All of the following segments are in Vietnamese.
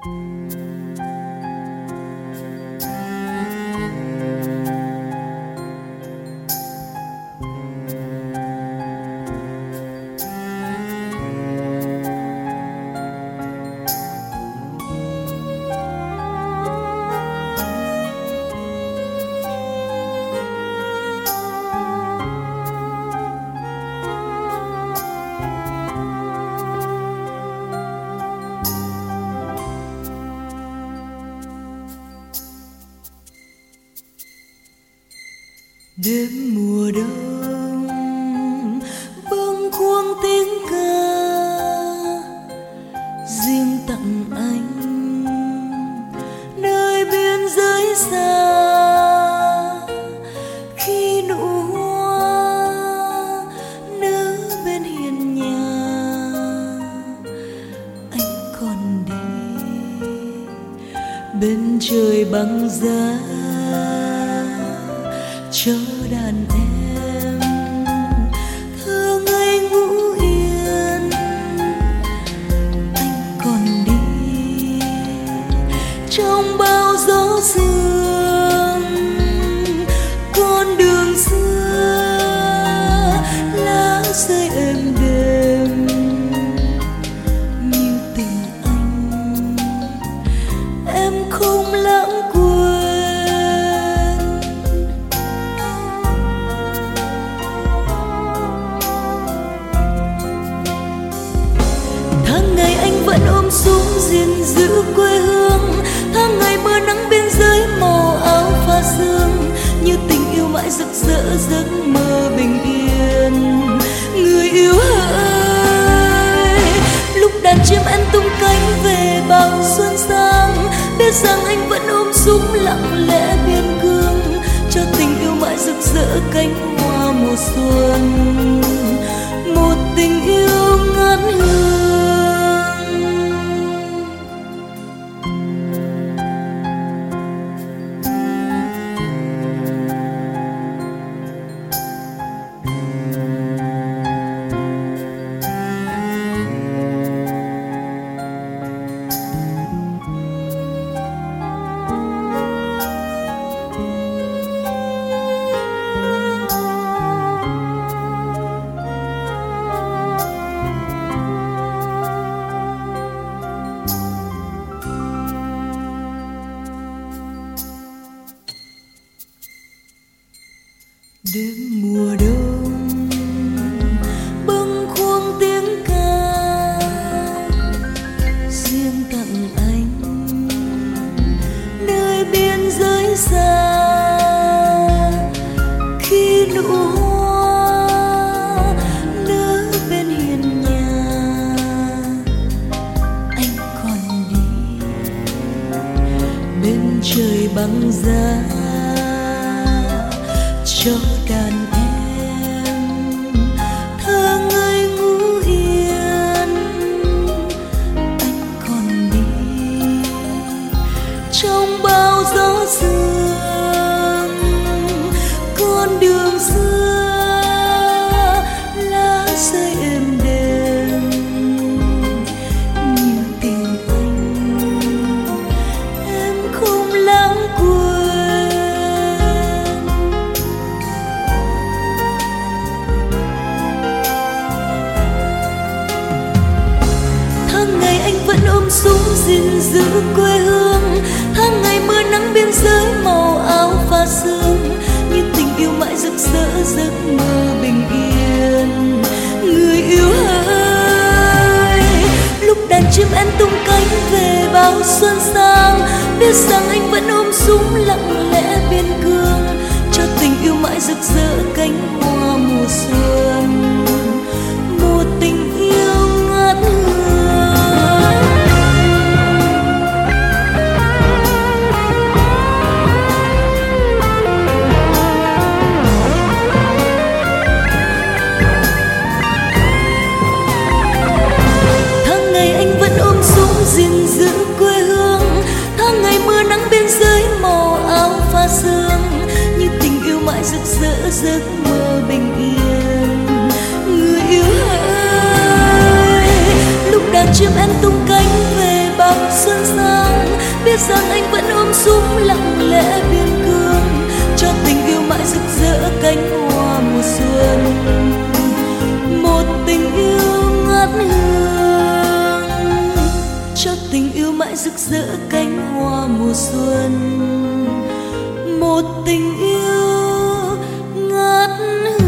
Đêm mùa đông bâng khuâng tiếng ca riêng tặng anh nơi biên giới xa. Khi nụ hoa nở bên hiên nhà, anh còn đi bên trời băng giá cho đàn em thơ ngây ngủ yên. Anh còn đi trong bao gió sương, con đường xưa lá rơi êm đềm như tình anh em không lãng quên. Vẫn ôm súng gìn giữ quê hương, tháng ngày mưa nắng biên giới màu áo pha sương, như tình yêu mãi rực rỡ giấc mơ bình yên. Người yêu ơi, lúc đàn chim én tung cánh về bao xuân sang, biết rằng anh vẫn ôm súng lặng lẽ biên cương, cho tình yêu mãi rực rỡ cánh hoa mùa xuân. Một tình yêu ngát hương. Đêm mùa đông bâng khuâng tiếng ca riêng tặng anh nơi biên giới xa. Khi nụ hoa nở bên hiên nhà, anh còn đi bên trời băng giá cho đàn em thơ ngây ngủ yên. Anh còn đi trong bao gió sương, con đường xưa lá rơi êm đềm như tình anh em không lãng quên. Vẫn ôm súng gìn giữ quê hương, tháng ngày mưa nắng biên giới màu áo pha sương, như tình yêu mãi rực rỡ giấc mơ bình yên. Người yêu ơi, lúc đàn chim én tung cánh về bao xuân sang, biết rằng anh vẫn ôm súng lặng lẽ biên cương, cho tình yêu mãi rực rỡ cánh hoa mùa xuân. Một tình yêu ngát hương. Gìn giữ quê hương, tháng ngày mưa nắng biên giới màu áo pha sương, như tình yêu mãi rực rỡ giấc mơ bình yên. Người yêu ơi, lúc đàn chim én tung cánh về bao xuân xa, rằng anh vẫn ôm súng lặng lẽ biên cương, cho tình yêu mãi rực rỡ cánh hoa mùa xuân. Một tình yêu ngát hương, cho tình yêu mãi rực rỡ cánh hoa mùa xuân. Một tình yêu ngát hương.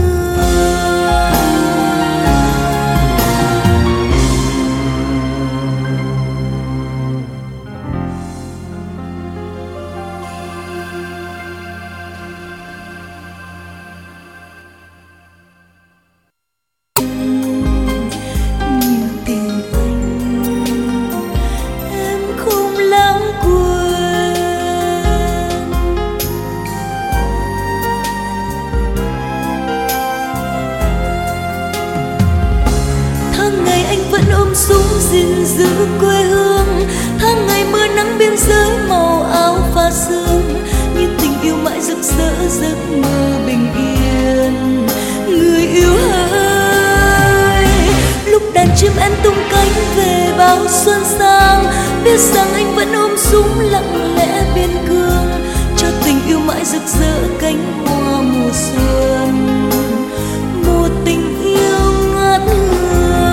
Súng gìn giữ quê hương, tháng ngày mưa nắng biên giới màu áo pha sương, như tình yêu mãi rực rỡ giấc mơ bình yên. Người yêu ơi, lúc đàn chim én tung cánh về bao xuân sang, biết rằng anh vẫn ôm súng lặng lẽ biên cương, cho tình yêu mãi rực rỡ cánh hoa mùa xuân. Một tình yêu ngát hương.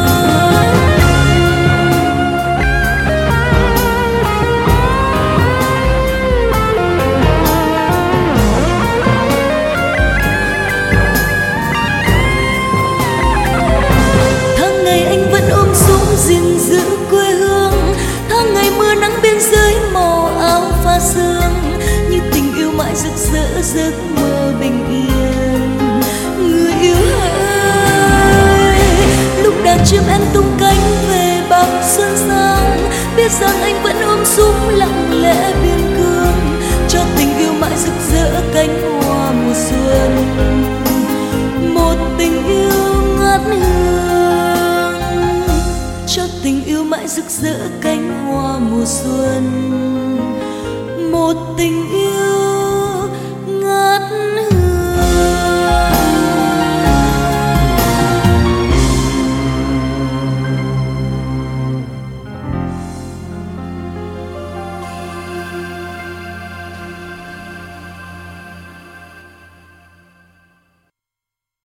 Gìn giữ quê hương, tháng ngày mưa nắng biên giới màu áo pha sương, như tình yêu mãi rực rỡ giấc mơ bình yên. Người yêu ơi, lúc đàn chim én tung cánh về bao xuân sang, biết rằng anh vẫn ôm súng lặng lẽ biên cương, cho tình yêu mãi rực rỡ cánh hoa mùa xuân. Một tình yêu ngát hương, cho tình yêu mãi rực rỡ cánh hoa mùa xuân. Một tình yêu